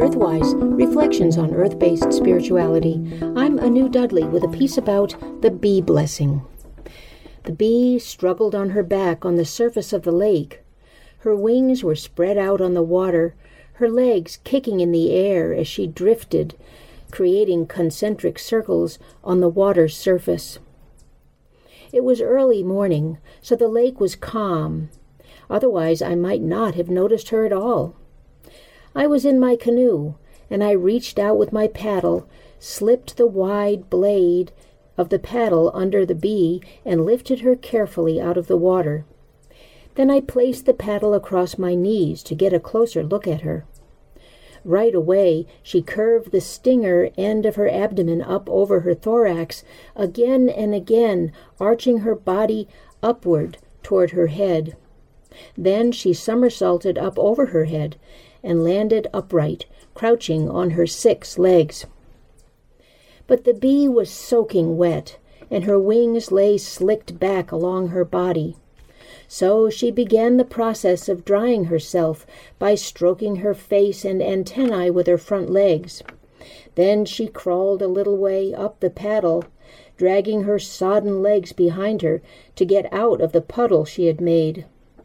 Earthwise, Reflections on Earth-Based Spirituality. I'm Anu Dudley with a piece about the bee blessing. The bee struggled on her back on the surface of the lake. Her wings were spread out on the water, her legs kicking in the air as she drifted, creating concentric circles on the water's surface. It was early morning, so the lake was calm. Otherwise, I might not have noticed her at all. I was in my canoe, and I reached out with my paddle, slipped the wide blade of the paddle under the bee, and lifted her carefully out of the water. Then I placed the paddle across my knees to get a closer look at her. Right away, she curved the stinger end of her abdomen up over her thorax, again and again, arching her body upward toward her head. Then she somersaulted up over her head and landed upright, crouching on her 6 legs. But the bee was soaking wet, and her wings lay slicked back along her body. So she began the process of drying herself by stroking her face and antennae with her front legs. Then she crawled a little way up the paddle, dragging her sodden legs behind her to get out of the puddle she had made.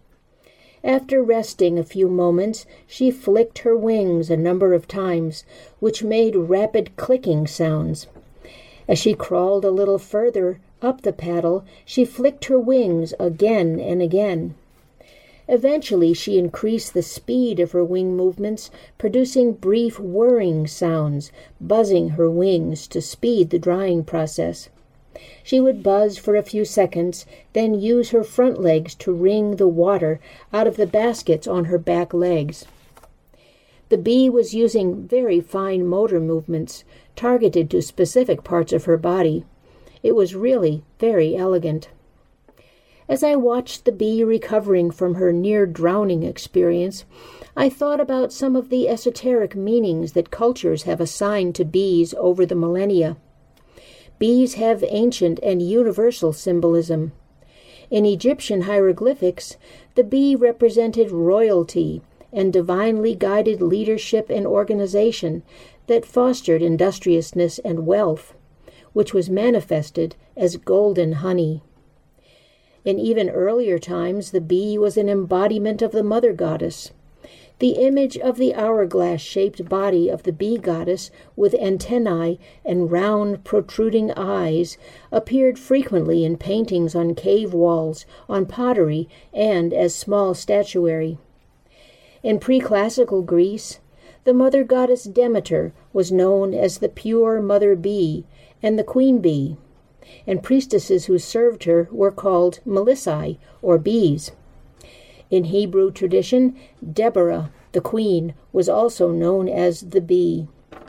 After resting a few moments, she flicked her wings a number of times, which made rapid clicking sounds. As she crawled a little further up the paddle, she flicked her wings again and again. Eventually, she increased the speed of her wing movements, producing brief whirring sounds, buzzing her wings to speed the drying process. She would buzz for a few seconds, then use her front legs to wring the water out of the baskets on her back legs. The bee was using very fine motor movements, targeted to specific parts of her body. It was really very elegant. As I watched the bee recovering from her near-drowning experience, I thought about some of the esoteric meanings that cultures have assigned to bees over the millennia. Bees have ancient and universal symbolism. In Egyptian hieroglyphics, the bee represented royalty and divinely guided leadership and organization that fostered industriousness and wealth, which was manifested as golden honey. In even earlier times, the bee was an embodiment of the mother goddess. The image of the hourglass-shaped body of the bee goddess with antennae and round, protruding eyes appeared frequently in paintings on cave walls, on pottery, and as small statuary. In pre-classical Greece, the mother goddess Demeter was known as the pure mother bee and the queen bee, and priestesses who served her were called Melissae, or bees. In Hebrew tradition, Deborah, the queen, was also known as the bee.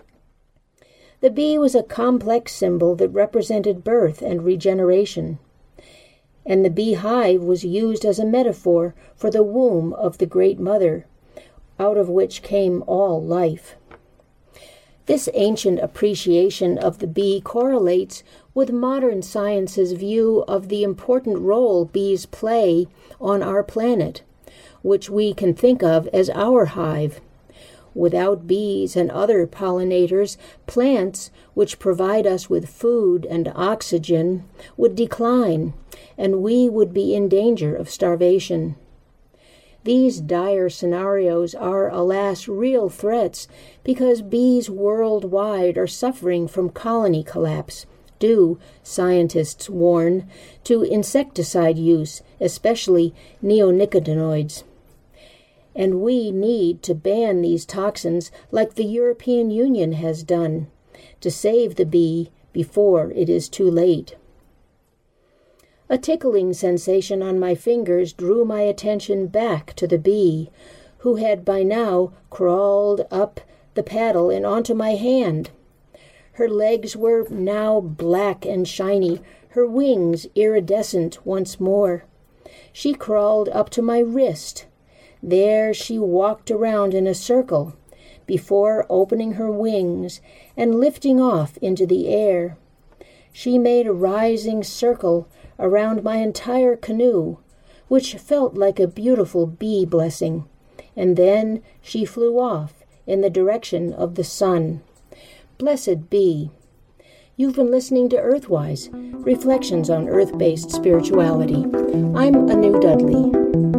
The bee was a complex symbol that represented birth and regeneration, and the beehive was used as a metaphor for the womb of the Great Mother, out of which came all life. This ancient appreciation of the bee correlates with modern science's view of the important role bees play on our planet, which we can think of as our hive. Without bees and other pollinators, plants, which provide us with food and oxygen, would decline, and we would be in danger of starvation. These dire scenarios are, alas, real threats because bees worldwide are suffering from colony collapse, due, scientists warn, to insecticide use, especially neonicotinoids. And we need to ban these toxins like the European Union has done, to save the bee before it is too late. A tickling sensation on my fingers drew my attention back to the bee, who had by now crawled up the paddle and onto my hand. Her legs were now black and shiny, her wings iridescent once more. She crawled up to my wrist. There she walked around in a circle, before opening her wings and lifting off into the air. She made a rising circle around my entire canoe, which felt like a beautiful bee blessing, and then she flew off in the direction of the sun. Blessed be. You've been listening to Earthwise, Reflections on Earth-Based Spirituality. I'm Anu Dudley.